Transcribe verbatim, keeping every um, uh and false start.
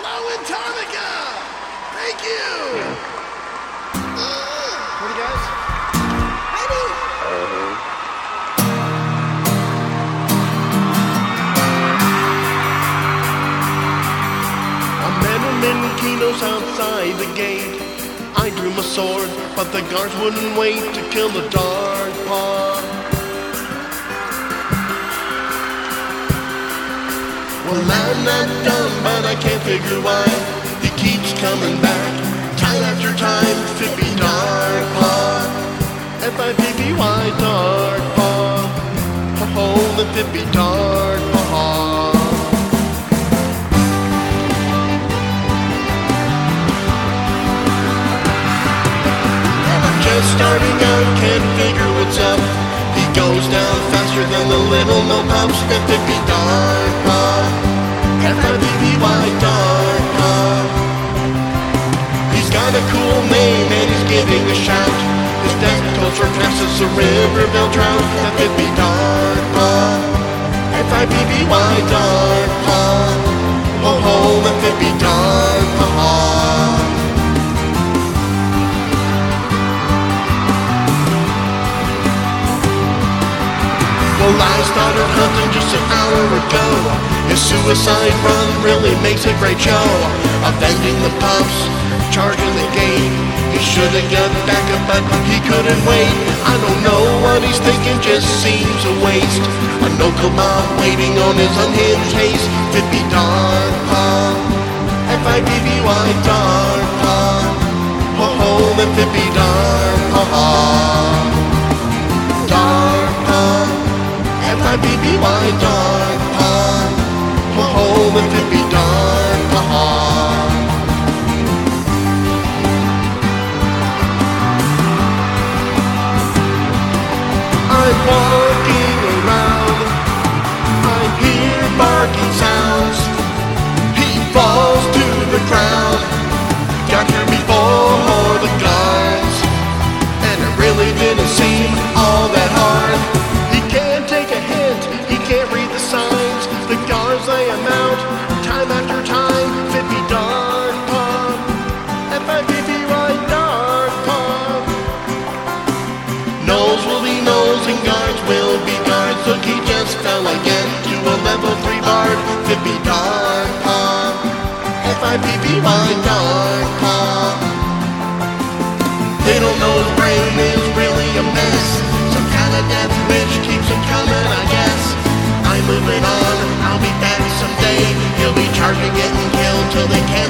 Hello, Antarctica! Thank you! Ready, guys? Ready! I met him in Kinos outside the gate. I drew my sword, but the guards wouldn't wait to kill the Dark Paw. Well, I'm not done, but I can't figure why he keeps coming back, time after time. Fippy Dark Paw, F I P P Y Dark Paw, ho-ho, the Fippy Dark Paw. Just starting out, can't figure what's up. He goes down faster than the little no pups. The Fippy Dark Paw, F I P P Y Dark Paw. He's got a cool name and he's giving a shout. His death tolls are fast as a riverville trout. The Fippy Dark Paw, F I P P Y Dark Paw. Oh ho, the Fippy Dark Paw. Well, I started hunting just an hour ago. His suicide run really makes a great show. Avenging the pups, charging the gate. He should've got back up, but he couldn't wait. I don't know what he's thinking, just seems a waste. A no-kill mob waiting on his unhinged haste. Fippy Dark Paw, F I P P Y Dark Paw. Ho-ho, the Fippy Dark Paw. Dark Paw, F I P P Y Dark Paw, ho-ho, the Fippy Dark Paw. I'm walking around, I hear barking sounds. He falls to the ground, got here before the guards, and it really didn't seem all that hard. He can't take a hint, he can't read the signs. The guards lay him out, time after time. Fippy Dark Paw, F I P P Y Dark Paw. Nose will be nose and guards will be guards. Look, he just fell again to a level three bard. Fippy Dark Paw, F I P P Y Dark Paw. They don't know his brain is really a mess. Some kind of death wish keeps him coming, I guess. I'm moving on, I'll be back someday. He'll be charging, getting killed till they can't.